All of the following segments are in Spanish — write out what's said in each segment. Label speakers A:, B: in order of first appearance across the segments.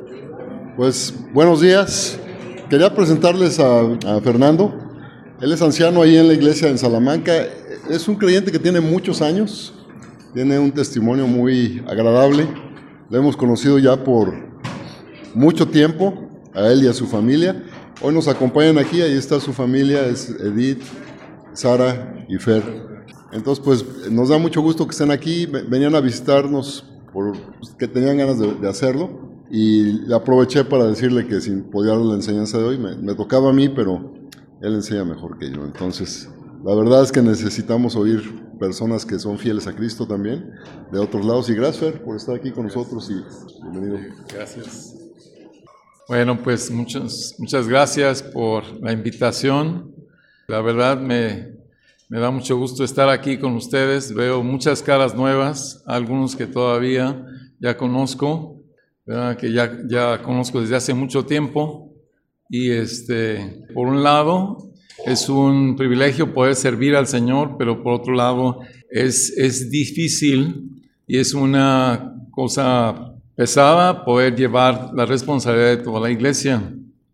A: Pues buenos días. Quería presentarles a Fernando. Él es anciano ahí en la iglesia en Salamanca. Es un creyente que tiene muchos años. Tiene un testimonio muy agradable. Lo hemos conocido ya por mucho tiempo, a él y a su familia. Hoy nos acompañan aquí, ahí está su familia, es Edith, Sara y Fer. Entonces, pues nos da mucho gusto que estén aquí. Venían a visitarnos porque tenían ganas de hacerlo. Y le aproveché para decirle que si podía dar la enseñanza de hoy, me tocaba a mí, pero él enseña mejor que yo. Entonces, la verdad es que necesitamos oír personas que son fieles a Cristo también, de otros lados. Y gracias, Fer, por estar aquí con nosotros y bienvenido.
B: Gracias. Bueno, pues muchas gracias por la invitación. La verdad me da mucho gusto estar aquí con ustedes. Veo muchas caras nuevas, algunos que todavía ya conozco. Que ya conozco desde hace mucho tiempo y por un lado es un privilegio poder servir al Señor, pero por otro lado es difícil y es una cosa pesada poder llevar la responsabilidad de toda la iglesia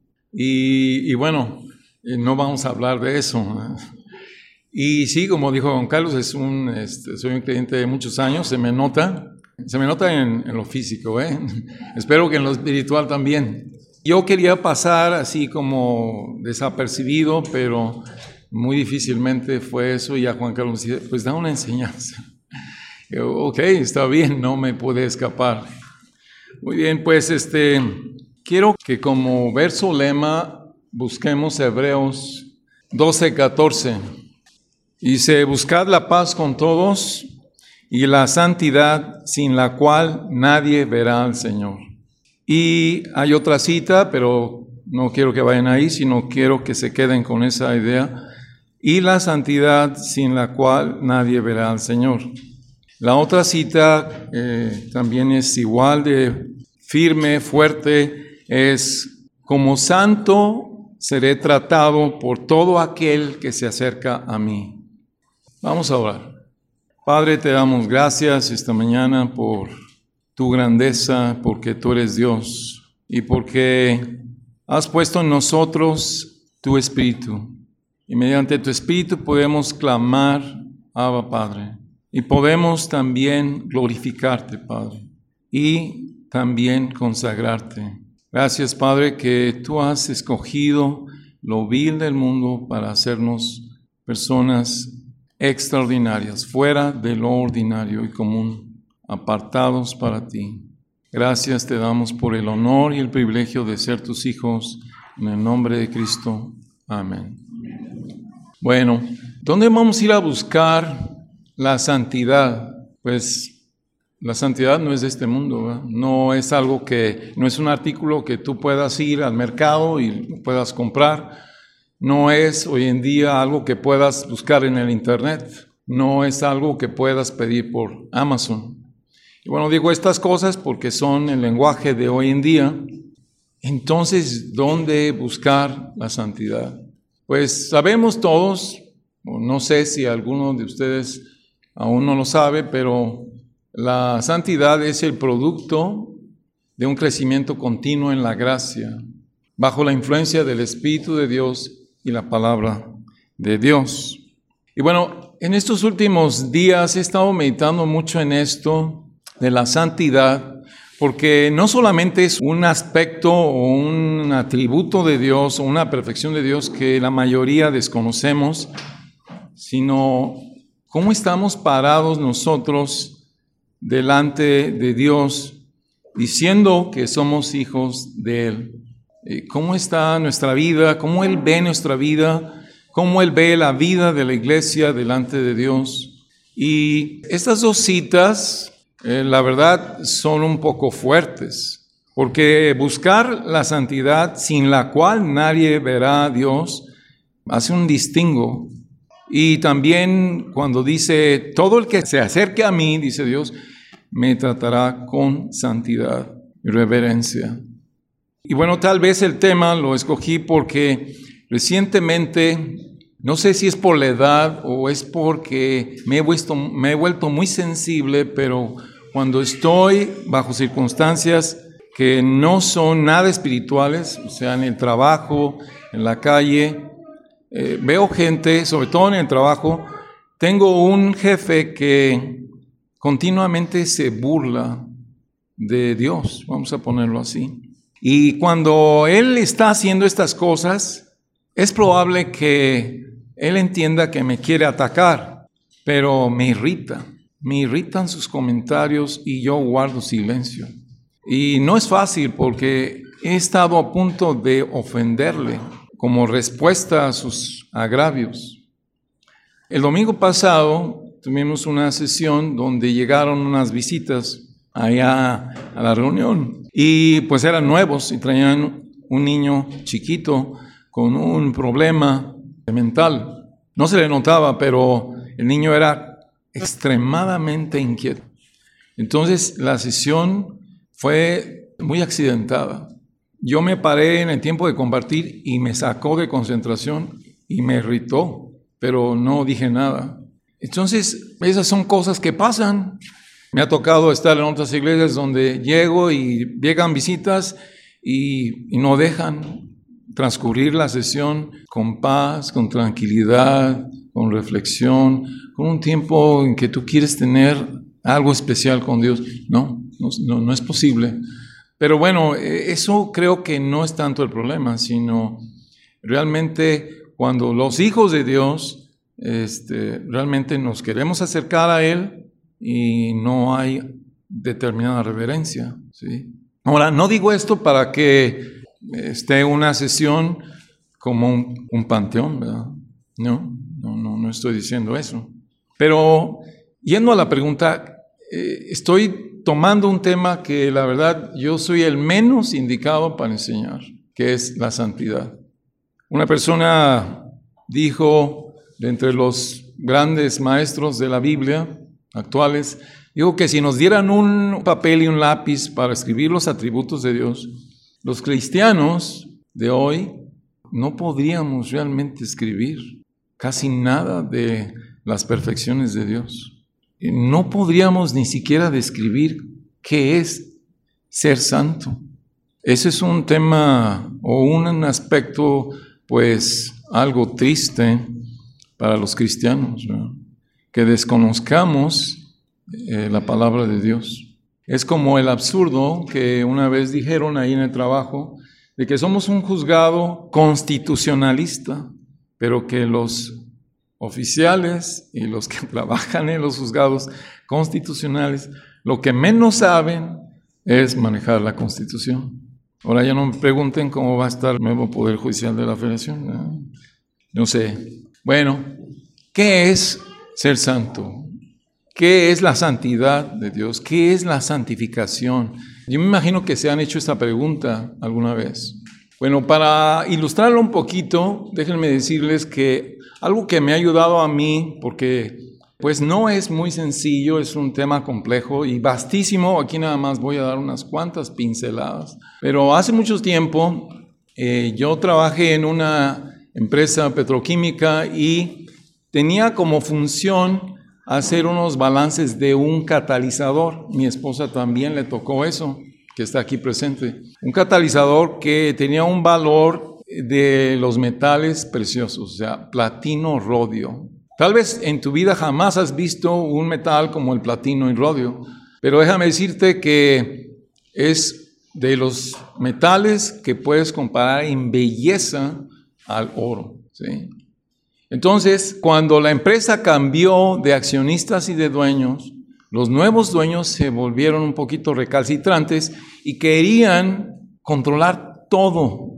B: y bueno, no vamos a hablar de eso. Y sí, como dijo don Carlos, soy un creyente de muchos años, se me nota en lo físico, Espero que en lo espiritual también. Yo quería pasar así como desapercibido, pero muy difícilmente fue eso. Y a Juan Carlos dice, pues da una enseñanza. Yo, ok, está bien, no me pude escapar. Muy bien, pues quiero que como verso lema busquemos Hebreos 12:14. Dice, buscad la paz con todos y la santidad sin la cual nadie verá al Señor. Y hay otra cita, pero no quiero que vayan ahí, sino quiero que se queden con esa idea. Y la santidad sin la cual nadie verá al Señor. La otra cita también es igual de firme, fuerte, es como santo seré tratado por todo aquel que se acerca a mí. Vamos a orar. Padre, te damos gracias esta mañana por tu grandeza, porque tú eres Dios y porque has puesto en nosotros tu Espíritu. Y mediante tu Espíritu podemos clamar, Abba, Padre. Y podemos también glorificarte, Padre, y también consagrarte. Gracias, Padre, que tú has escogido lo vil del mundo para hacernos personas extraordinarias, fuera de lo ordinario y común, apartados para ti. Gracias te damos por el honor y el privilegio de ser tus hijos, en el nombre de Cristo. Amén. Bueno, ¿dónde vamos a ir a buscar la santidad? Pues la santidad no es de este mundo, ¿verdad? No es un artículo que tú puedas ir al mercado y lo puedas comprar. No es hoy en día algo que puedas buscar en el internet. No es algo que puedas pedir por Amazon. Y bueno, digo estas cosas porque son el lenguaje de hoy en día. Entonces, ¿dónde buscar la santidad? Pues sabemos todos, o no sé si alguno de ustedes aún no lo sabe, pero la santidad es el producto de un crecimiento continuo en la gracia, bajo la influencia del Espíritu de Dios y la palabra de Dios. Y bueno, en estos últimos días he estado meditando mucho en esto de la santidad, porque no solamente es un aspecto o un atributo de Dios o una perfección de Dios que la mayoría desconocemos, sino cómo estamos parados nosotros delante de Dios diciendo que somos hijos de Él. ¿Cómo está nuestra vida? ¿Cómo Él ve nuestra vida? ¿Cómo Él ve la vida de la iglesia delante de Dios? Y estas dos citas, la verdad, son un poco fuertes, porque buscar la santidad sin la cual nadie verá a Dios hace un distingo. Y también cuando dice, todo el que se acerque a mí, dice Dios, me tratará con santidad y reverencia. Y bueno, tal vez el tema lo escogí porque recientemente, no sé si es por la edad o es porque me he vuelto muy sensible, pero cuando estoy bajo circunstancias que no son nada espirituales, o sea, en el trabajo, en la calle. Veo gente, sobre todo en el trabajo. Tengo un jefe que continuamente se burla de Dios, vamos a ponerlo así. Y cuando él está haciendo estas cosas, es probable que él entienda que me quiere atacar, pero me irritan sus comentarios y yo guardo silencio. Y no es fácil porque he estado a punto de ofenderle como respuesta a sus agravios. El domingo pasado tuvimos una sesión donde llegaron unas visitas allá a la reunión y pues eran nuevos y traían un niño chiquito con un problema mental. No se le notaba, pero el niño era extremadamente inquieto. Entonces la sesión fue muy accidentada. Yo me paré en el tiempo de compartir y me sacó de concentración y me irritó, pero no dije nada. Entonces, esas son cosas que pasan. Me ha tocado estar en otras iglesias donde llego y llegan visitas y no dejan transcurrir la sesión con paz, con tranquilidad, con reflexión, con un tiempo en que tú quieres tener algo especial con Dios. No es posible. Pero bueno, eso creo que no es tanto el problema, sino realmente cuando los hijos de Dios realmente nos queremos acercar a Él y no hay determinada reverencia, ¿sí? Ahora, no digo esto para que esté una sesión como un panteón, ¿verdad? No estoy diciendo eso. Pero yendo a la pregunta, estoy tomando un tema que la verdad yo soy el menos indicado para enseñar, que es la santidad. Una persona dijo, de entre los grandes maestros de la Biblia actuales, dijo que si nos dieran un papel y un lápiz para escribir los atributos de Dios, los cristianos de hoy no podríamos realmente escribir casi nada de las perfecciones de Dios. No podríamos ni siquiera describir qué es ser santo. Ese es un tema o un aspecto, pues, algo triste para los cristianos, ¿no? Que desconozcamos la palabra de Dios. Es como el absurdo que una vez dijeron ahí en el trabajo, de que somos un juzgado constitucionalista, pero que los oficiales y los que trabajan en los juzgados constitucionales, lo que menos saben es manejar la Constitución. Ahora ya no me pregunten cómo va a estar el nuevo Poder Judicial de la Federación. No sé. Bueno, ¿qué es ser santo? ¿Qué es la santidad de Dios? ¿Qué es la santificación? Yo me imagino que se han hecho esta pregunta alguna vez. Bueno, para ilustrarlo un poquito, déjenme decirles que algo que me ha ayudado a mí, porque pues no es muy sencillo, es un tema complejo y vastísimo, aquí nada más voy a dar unas cuantas pinceladas, pero hace mucho tiempo yo trabajé en una empresa petroquímica y tenía como función hacer unos balances de un catalizador. Mi esposa también le tocó eso, que está aquí presente. Un catalizador que tenía un valor de los metales preciosos, o sea, platino, rodio. Tal vez en tu vida jamás has visto un metal como el platino y rodio, pero déjame decirte que es de los metales que puedes comparar en belleza al oro, ¿sí? Entonces, cuando la empresa cambió de accionistas y de dueños, los nuevos dueños se volvieron un poquito recalcitrantes y querían controlar todo,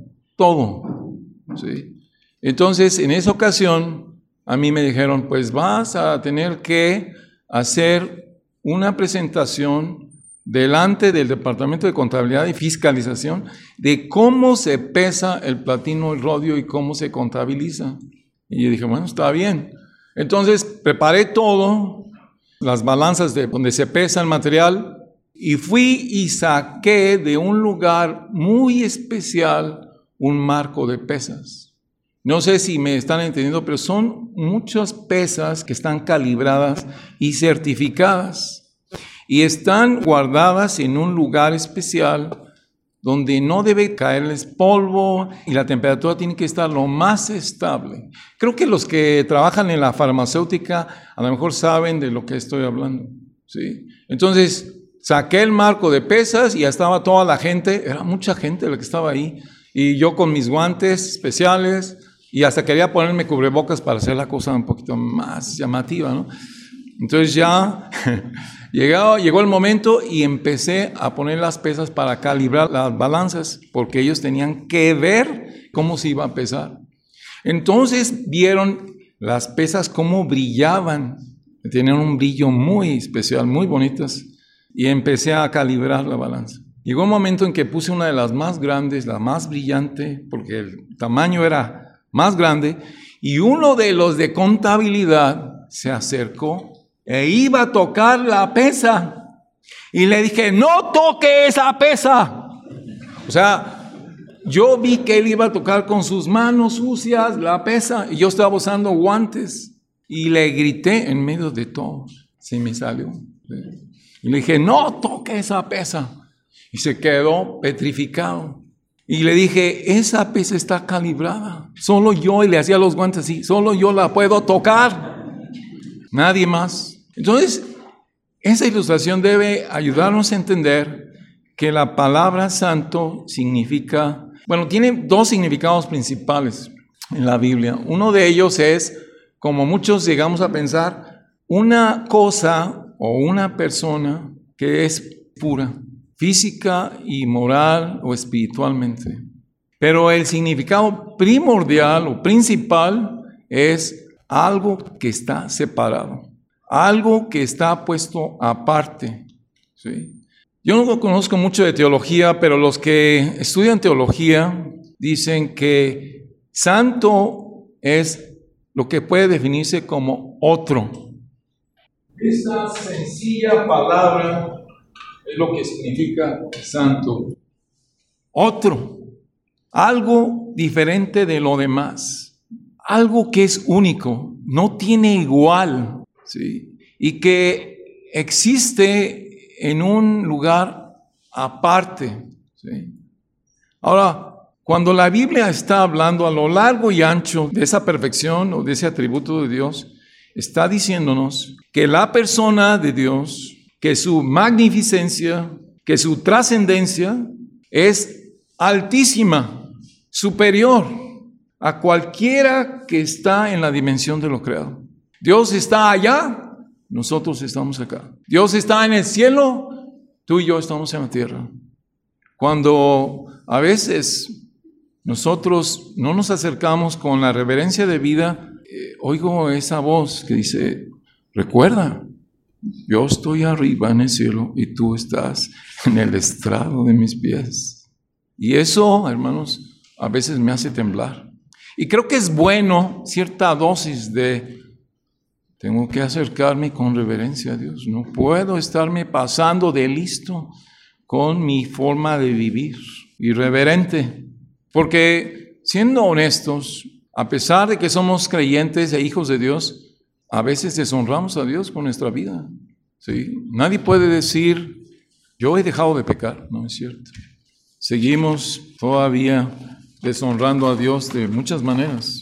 B: ¿sí? Entonces, en esa ocasión, a mí me dijeron, pues vas a tener que hacer una presentación delante del Departamento de Contabilidad y Fiscalización de cómo se pesa el platino y el rodio y cómo se contabiliza. Y yo dije, bueno, está bien. Entonces, preparé todo, las balanzas de donde se pesa el material, y fui y saqué de un lugar muy especial un marco de pesas. No sé si me están entendiendo, pero son muchas pesas que están calibradas y certificadas y están guardadas en un lugar especial donde no debe caerles polvo y la temperatura tiene que estar lo más estable. Creo que los que trabajan en la farmacéutica a lo mejor saben de lo que estoy hablando, ¿sí? Entonces, saqué el marco de pesas y ya estaba toda la gente, era mucha gente la que estaba ahí, y yo con mis guantes especiales, y hasta quería ponerme cubrebocas para hacer la cosa un poquito más llamativa, ¿no? Entonces ya llegó el momento y empecé a poner las pesas para calibrar las balanzas, porque ellos tenían que ver cómo se iba a pesar. Entonces vieron las pesas cómo brillaban, tenían un brillo muy especial, muy bonitas, y empecé a calibrar la balanza. Llegó un momento en que puse una de las más grandes, la más brillante, porque el tamaño era más grande, y uno de los de contabilidad se acercó e iba a tocar la pesa. Y le dije, no toque esa pesa. O sea, yo vi que él iba a tocar con sus manos sucias la pesa, y yo estaba usando guantes, y le grité en medio de todo. Se me salió. Y le dije, no toque esa pesa. Y se quedó petrificado. Y le dije, esa pesa está calibrada. Solo yo, y le hacía los guantes así, solo yo la puedo tocar. Nadie más. Entonces, esa ilustración debe ayudarnos a entender que la palabra santo significa, bueno, tiene dos significados principales en la Biblia. Uno de ellos es, como muchos llegamos a pensar, una cosa o una persona que es pura, física y moral o espiritualmente. Pero el significado primordial o principal es algo que está separado, algo que está puesto aparte, ¿sí? Yo no conozco mucho de teología, pero los que estudian teología dicen que santo es lo que puede definirse como otro. Esta sencilla palabra es lo que significa santo. Otro, algo diferente de lo demás, algo que es único, no tiene igual, ¿sí? Y que existe en un lugar aparte, ¿sí? Ahora, cuando la Biblia está hablando a lo largo y ancho de esa perfección o de ese atributo de Dios, está diciéndonos que la persona de Dios, que su magnificencia, que su trascendencia es altísima, superior a cualquiera que está en la dimensión de lo creado. Dios está allá, nosotros estamos acá. Dios está en el cielo, tú y yo estamos en la tierra. Cuando a veces nosotros no nos acercamos con la reverencia de vida, oigo esa voz que dice, recuerda, yo estoy arriba en el cielo y tú estás en el estrado de mis pies. Y eso, hermanos, a veces me hace temblar. Y creo que es bueno cierta dosis de, tengo que acercarme con reverencia a Dios. No puedo estarme pasando de listo con mi forma de vivir, irreverente. Porque siendo honestos, a pesar de que somos creyentes e hijos de Dios, a veces deshonramos a Dios con nuestra vida, ¿sí? Nadie puede decir, yo he dejado de pecar, no es cierto. Seguimos todavía deshonrando a Dios de muchas maneras.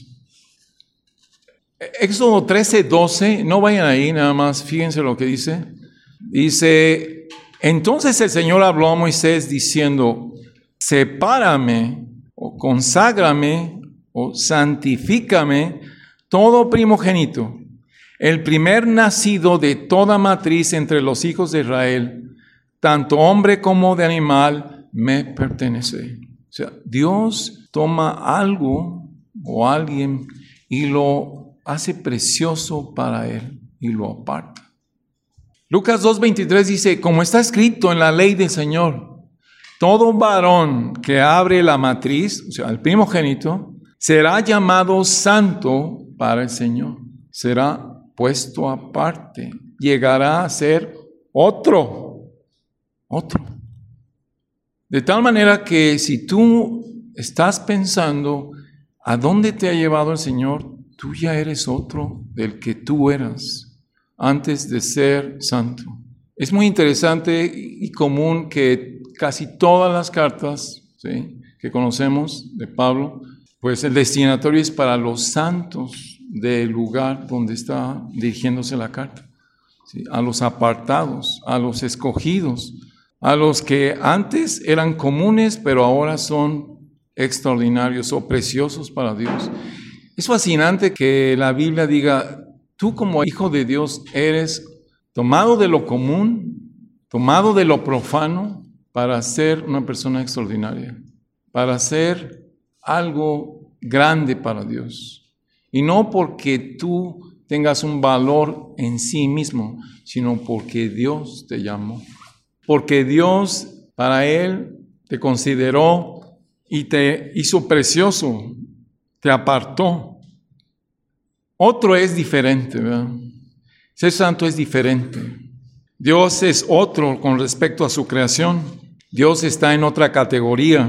B: Éxodo 13:12, no vayan ahí, nada más, fíjense lo que dice. Dice, entonces el Señor habló a Moisés diciendo, sepárame o conságrame o santifícame todo primogénito, el primer nacido de toda matriz entre los hijos de Israel, tanto hombre como de animal, me pertenece. O sea, Dios toma algo o alguien y lo hace precioso para Él y lo aparta. Lucas 2:23 dice, como está escrito en la ley del Señor, todo varón que abre la matriz, o sea, el primogénito, será llamado santo para el Señor. Será puesto aparte. Llegará a ser otro. De tal manera que si tú estás pensando a dónde te ha llevado el Señor, tú ya eres otro del que tú eras antes de ser santo. Es muy interesante y común que casi todas las cartas, ¿sí?, que conocemos de Pablo, pues el destinatario es para los santos del lugar donde está dirigiéndose la carta, ¿sí?, a los apartados, a los escogidos, a los que antes eran comunes, pero ahora son extraordinarios o preciosos para Dios. Es fascinante que la Biblia diga, tú como hijo de Dios eres tomado de lo común, tomado de lo profano, para ser una persona extraordinaria, para ser algo grande para Dios. Y no porque tú tengas un valor en sí mismo, sino porque Dios te llamó. Porque Dios, para Él, te consideró y te hizo precioso, te apartó. Otro es diferente, ¿verdad? Ser santo es diferente. Dios es otro con respecto a su creación. Dios está en otra categoría.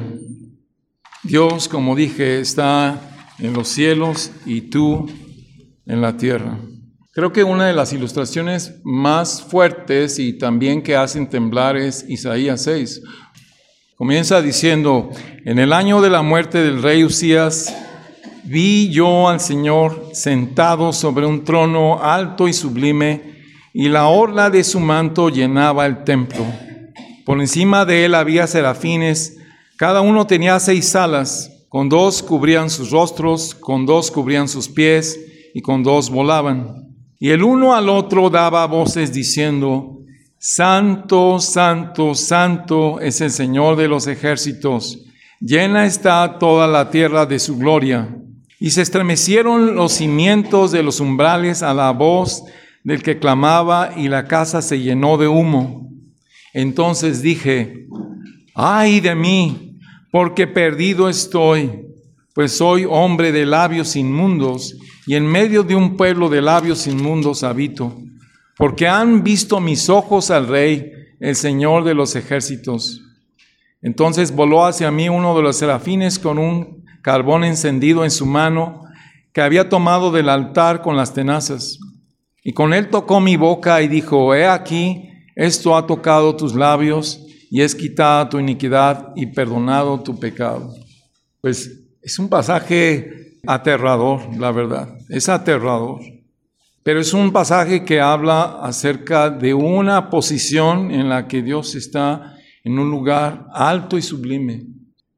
B: Dios, como dije, está en los cielos y tú en la tierra. Creo que una de las ilustraciones más fuertes y también que hacen temblar es Isaías 6. Comienza diciendo, en el año de la muerte del rey Usías, vi yo al Señor sentado sobre un trono alto y sublime, y la orla de su manto llenaba el templo. Por encima de él había serafines, cada uno tenía 6 alas, con 2 cubrían sus rostros, con 2 cubrían sus pies, y con 2 volaban. Y el uno al otro daba voces diciendo, Santo, Santo, Santo es el Señor de los ejércitos, llena está toda la tierra de su gloria. Y se estremecieron los cimientos de los umbrales a la voz del que clamaba, y la casa se llenó de humo. Entonces dije, ¡ay de mí! Porque perdido estoy, pues soy hombre de labios inmundos, y en medio de un pueblo de labios inmundos habito. Porque han visto mis ojos al Rey, el Señor de los ejércitos. Entonces voló hacia mí uno de los serafines con un carbón encendido en su mano, que había tomado del altar con las tenazas. Y con él tocó mi boca y dijo, he aquí, esto ha tocado tus labios, y es quitada tu iniquidad y perdonado tu pecado. Pues es un pasaje aterrador, la verdad, es aterrador. Pero es un pasaje que habla acerca de una posición en la que Dios está en un lugar alto y sublime.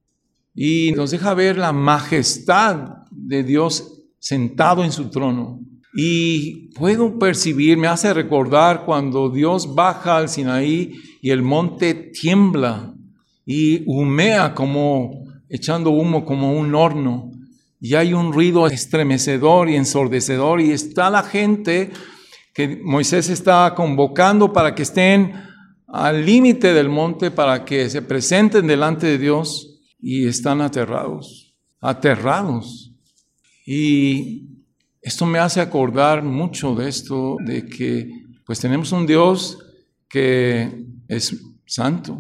B: Y nos deja ver la majestad de Dios sentado en su trono. Y puedo percibir, me hace recordar cuando Dios baja al Sinaí y el monte tiembla y humea como echando humo como un horno. Y hay un ruido estremecedor y ensordecedor, y está la gente que Moisés está convocando para que estén al límite del monte, para que se presenten delante de Dios, y están aterrados. Y esto me hace acordar mucho de esto, de que pues tenemos un Dios que es santo.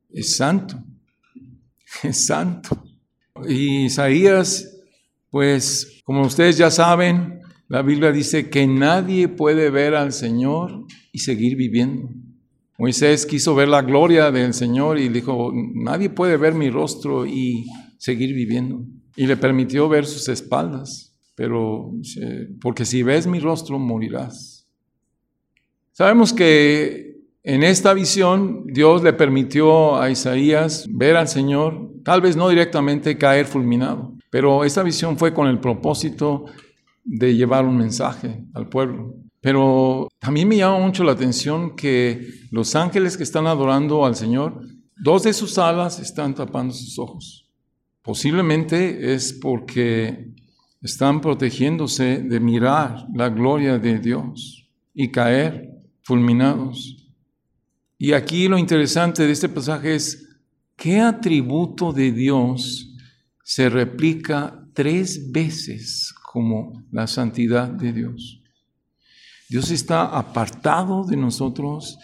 B: Y Isaías, pues, como ustedes ya saben, la Biblia dice que nadie puede ver al Señor y seguir viviendo. Moisés quiso ver la gloria del Señor y dijo, nadie puede ver mi rostro y seguir viviendo. Y le permitió ver sus espaldas, pero porque si ves mi rostro, morirás. Sabemos que en esta visión Dios le permitió a Isaías ver al Señor, tal vez no directamente caer fulminado. Pero esta visión fue con el propósito de llevar un mensaje al pueblo. Pero también me llama mucho la atención que los ángeles que están adorando al Señor, 2 de sus alas están tapando sus ojos. Posiblemente es porque están protegiéndose de mirar la gloria de Dios y caer fulminados. Y aquí lo interesante de este pasaje es, ¿qué atributo de Dios se replica 3 veces como la santidad de Dios? Dios está apartado de nosotros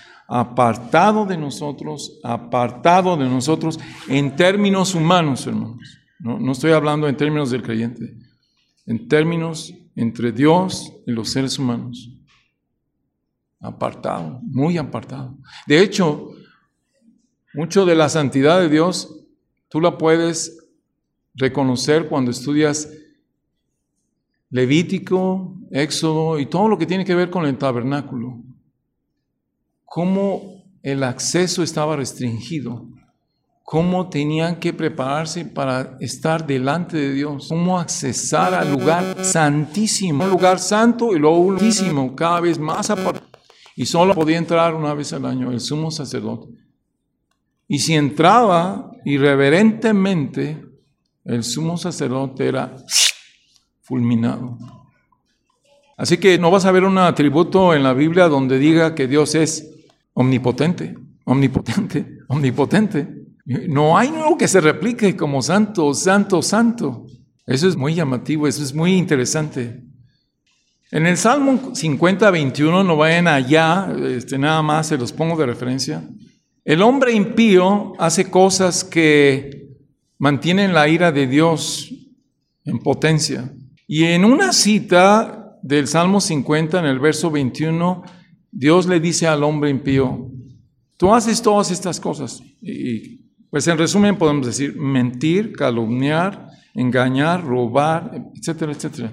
B: en términos humanos, hermanos. No estoy hablando en términos del creyente, en términos entre Dios y los seres humanos. Apartado, muy apartado. De hecho, Mucho de la santidad de Dios, tú la puedes reconocer cuando estudias Levítico, Éxodo y todo lo que tiene que ver con el tabernáculo. Cómo el acceso estaba restringido, cómo tenían que prepararse para estar delante de Dios, cómo accesar al lugar santísimo, un lugar santo y luego altísimo, cada vez más apartado. Y solo podía entrar una vez al año el sumo sacerdote. Y si entraba irreverentemente, el sumo sacerdote era fulminado. Así que no vas a ver un atributo en la Biblia donde diga que Dios es omnipotente, omnipotente, omnipotente. No hay uno que se replique como santo, santo, santo. Eso es muy llamativo, eso es muy interesante. En el Salmo 50, 21, no vayan allá, nada más se los pongo de referencia. El hombre impío hace cosas que mantienen la ira de Dios en potencia. Y en una cita del Salmo 50, en el verso 21, Dios le dice al hombre impío, tú haces todas estas cosas. Y pues en resumen podemos decir mentir, calumniar, engañar, robar, etcétera, etcétera.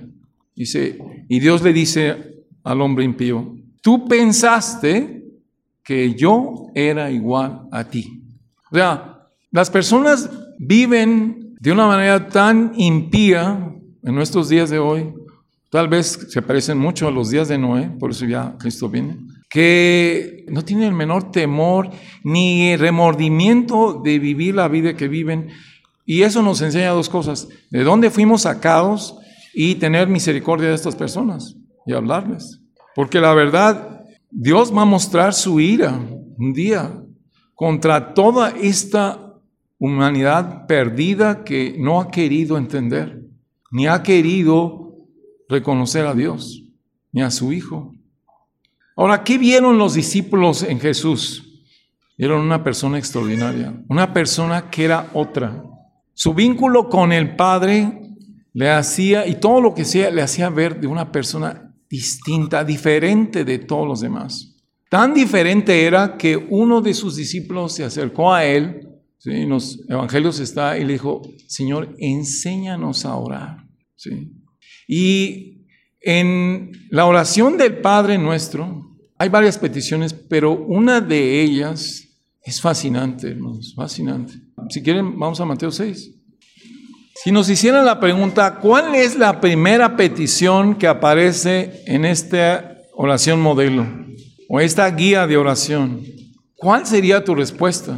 B: Y Dios le dice al hombre impío, tú pensaste que yo era igual a ti. O sea, las personas viven de una manera tan impía en nuestros días de hoy, tal vez se parecen mucho a los días de Noé, por eso ya Cristo viene, que no tienen el menor temor ni remordimiento de vivir la vida que viven. Y eso nos enseña dos cosas: de dónde fuimos sacados y tener misericordia de estas personas y hablarles. Porque la verdad, Dios va a mostrar su ira un día contra toda esta humanidad perdida que no ha querido entender, ni ha querido reconocer a Dios, ni a su Hijo. Ahora, ¿qué vieron los discípulos en Jesús? Vieron una persona extraordinaria, una persona que era otra. Su vínculo con el Padre le hacía, y todo lo que sea, le hacía ver de una persona distinta, diferente de todos los demás. Tan diferente era que uno de sus discípulos se acercó a él, ¿sí? En los evangelios está, y le dijo, Señor, enséñanos a orar. ¿Sí? Y en la oración del Padre Nuestro hay varias peticiones, pero una de ellas es fascinante, hermanos, fascinante. Si quieren, vamos a Mateo 6. Si nos hicieran la pregunta, ¿cuál es la primera petición que aparece en esta oración modelo o esta guía de oración? ¿Cuál sería tu respuesta?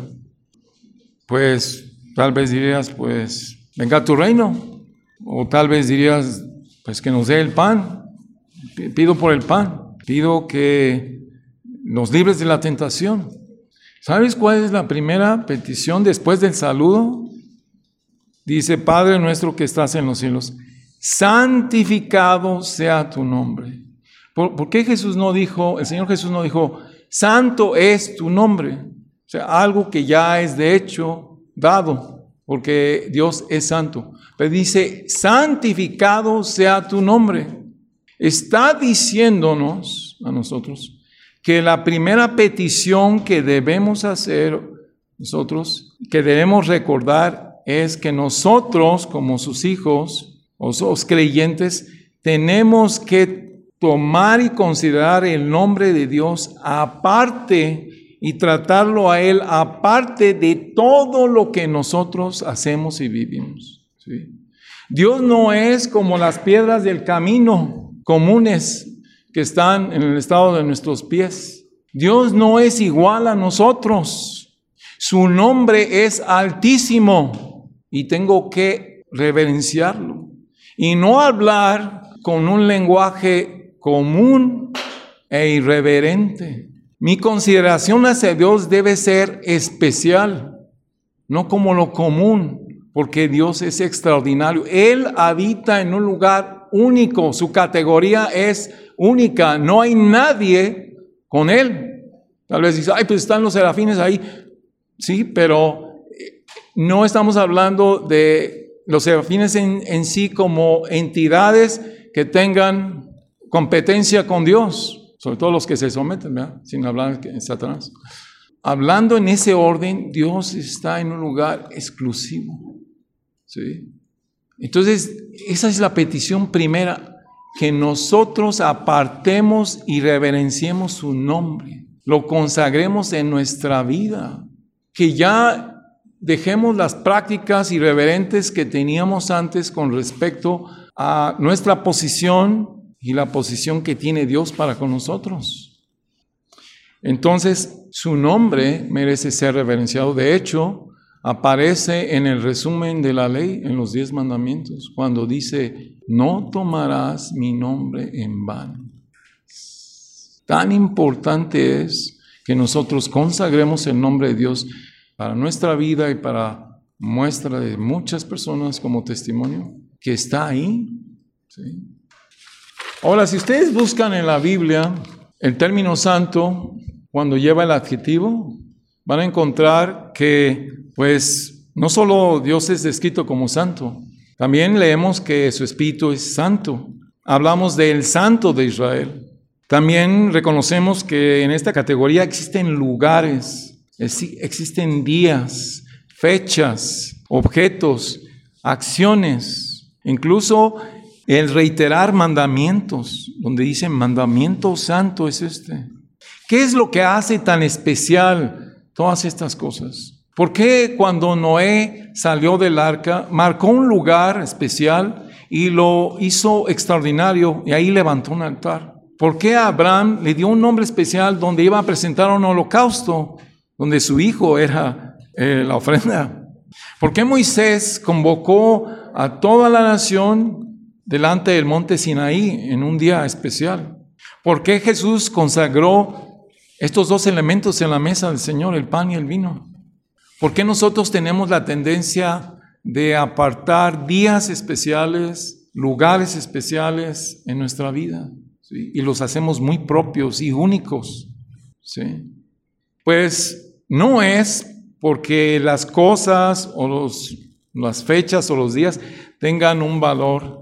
B: Pues tal vez dirías, pues venga tu reino. O tal vez dirías, pues que nos dé el pan. Pido por el pan. Pido que nos libres de la tentación. ¿Sabes cuál es la primera petición después del saludo? Dice, Padre nuestro que estás en los cielos, santificado sea tu nombre. ¿Por qué Jesús no dijo, el Señor Jesús no dijo, santo es tu nombre? O sea, algo que ya es de hecho dado, porque Dios es santo. Pero dice, santificado sea tu nombre. Está diciéndonos a nosotros que la primera petición que debemos hacer nosotros, que debemos recordar, es que nosotros, como sus hijos, o los creyentes, tenemos que tomar y considerar el nombre de Dios aparte y tratarlo a Él aparte de todo lo que nosotros hacemos y vivimos. ¿Sí? Dios no es como las piedras del camino comunes que están en el estado de nuestros pies. Dios no es igual a nosotros. Su nombre es altísimo. Y tengo que reverenciarlo. Y no hablar con un lenguaje común e irreverente. Mi consideración hacia Dios debe ser especial, no como lo común, porque Dios es extraordinario. Él habita en un lugar único, su categoría es única, no hay nadie con Él. Tal vez dice, ay, pues están los serafines ahí. Sí, pero no estamos hablando de los serafines en sí como entidades que tengan competencia con Dios, sobre todo los que se someten, ¿verdad? Sin hablar de Satanás. hablando en ese orden, Dios está en un lugar exclusivo. ¿Sí? Entonces, esa es la petición primera, que nosotros apartemos y reverenciemos su nombre, lo consagremos en nuestra vida, que ya dejemos las prácticas irreverentes que teníamos antes con respecto a nuestra posición y la posición que tiene Dios para con nosotros. Entonces, su nombre merece ser reverenciado. De hecho, aparece en el resumen de la ley, en los 10 mandamientos, cuando dice, no tomarás mi nombre en vano. Tan importante es que nosotros consagremos el nombre de Dios para nuestra vida y para muestra de muchas personas como testimonio, que está ahí. ¿Sí? Ahora, si ustedes buscan en la Biblia el término santo, cuando lleva el adjetivo, van a encontrar que, pues, no solo Dios es descrito como santo, también leemos que su Espíritu es santo. Hablamos del Santo de Israel. También reconocemos que en esta categoría existen lugares, existen días, fechas, objetos, acciones, incluso el reiterar mandamientos, donde dicen mandamiento santo es este. ¿Qué es lo que hace tan especial todas estas cosas? ¿Por qué cuando Noé salió del arca marcó un lugar especial y lo hizo extraordinario y ahí levantó un altar? ¿Por qué a Abraham le dio un nombre especial donde iba a presentar un holocausto, donde su hijo era la ofrenda? ¿Por qué Moisés convocó a toda la nación delante del monte Sinaí en un día especial? ¿Por qué Jesús consagró estos 2 elementos en la mesa del Señor, el pan y el vino? ¿Por qué nosotros tenemos la tendencia de apartar días especiales, lugares especiales en nuestra vida? ¿Sí? Y los hacemos muy propios y únicos. ¿Sí? Pues no es porque las cosas o las fechas o los días tengan un valor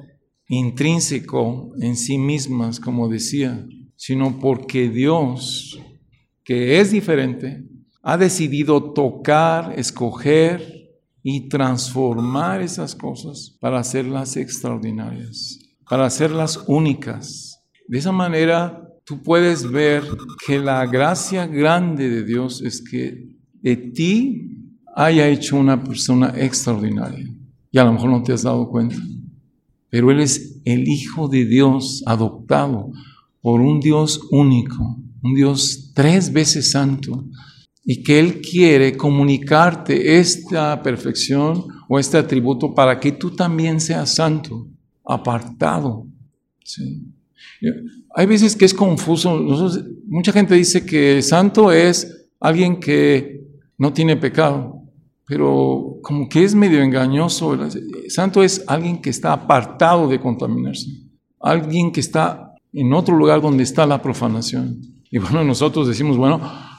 B: intrínseco en sí mismas, como decía, sino porque Dios, que es diferente, ha decidido tocar, escoger y transformar esas cosas para hacerlas extraordinarias, para hacerlas únicas. De esa manera, tú puedes ver que la gracia grande de Dios es que de ti haya hecho una persona extraordinaria. Y a lo mejor no te has dado cuenta, pero Él es el Hijo de Dios adoptado por un Dios único, un Dios 3 veces santo, y que Él quiere comunicarte esta perfección o este atributo para que tú también seas santo, apartado. ¿Sí? Hay veces que es confuso. Mucha gente dice que santo es alguien que no tiene pecado, pero como que es medio engañoso. Santo es alguien que está apartado de contaminarse, alguien que está en otro lugar donde está la profanación. Y bueno, nosotros decimos, bueno,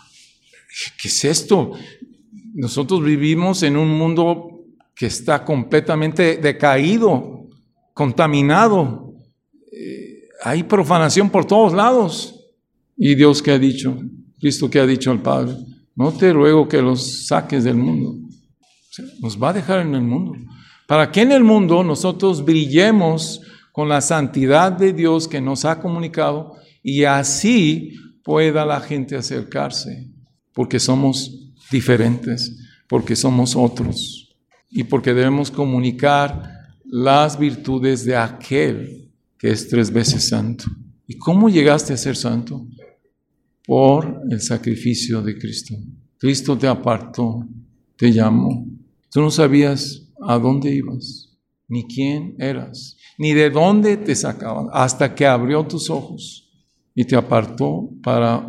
B: ¿qué es esto? Nosotros vivimos en un mundo que está completamente decaído, contaminado. Hay profanación por todos lados. ¿Y Dios qué ha dicho? Cristo qué ha dicho al Padre: no te ruego que los saques del mundo. O sea, nos va a dejar en el mundo, para que en el mundo nosotros brillemos con la santidad de Dios que nos ha comunicado, y así pueda la gente acercarse, porque somos diferentes, porque somos otros, y porque debemos comunicar las virtudes de aquel que es 3 veces santo. ¿Y cómo llegaste a ser santo? Por el sacrificio de Cristo. Cristo te apartó, te llamó. Tú no sabías a dónde ibas, ni quién eras, ni de dónde te sacaban, hasta que abrió tus ojos y te apartó para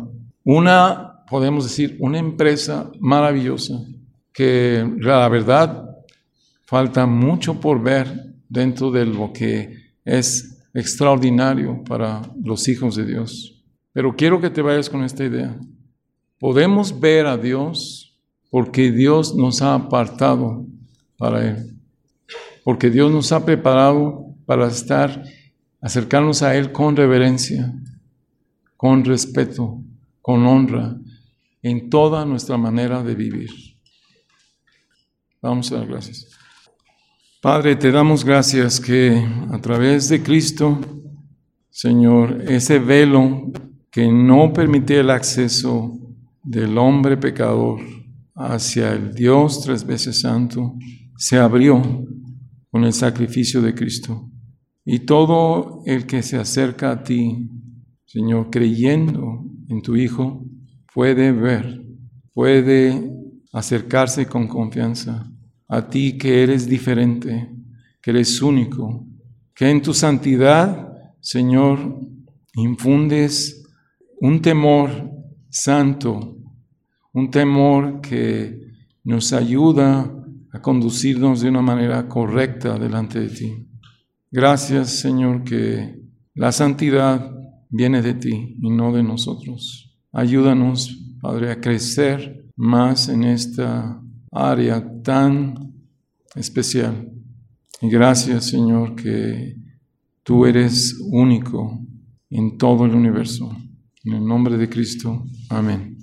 B: podemos decir, una empresa maravillosa, que la verdad falta mucho por ver dentro de lo que es extraordinario para los hijos de Dios. Pero quiero que te vayas con esta idea. Podemos ver a Dios porque Dios nos ha apartado para Él, porque Dios nos ha preparado para acercarnos a Él con reverencia, con respeto, con honra, en toda nuestra manera de vivir. Vamos a dar gracias. Padre, te damos gracias que a través de Cristo, Señor, ese velo que no permitía el acceso del hombre pecador hacia el Dios 3 veces santo, se abrió con el sacrificio de Cristo. Y todo el que se acerca a ti, Señor, creyendo en tu Hijo, puede ver, puede acercarse con confianza a ti, que eres diferente, que eres único, que en tu santidad, Señor, infundes un temor santo, un temor que nos ayuda a conducirnos de una manera correcta delante de ti. Gracias, Señor, que la santidad viene de ti y no de nosotros. Ayúdanos, Padre, a crecer más en esta área tan especial. Y gracias, Señor, que tú eres único en todo el universo. En el nombre de Cristo. Amén.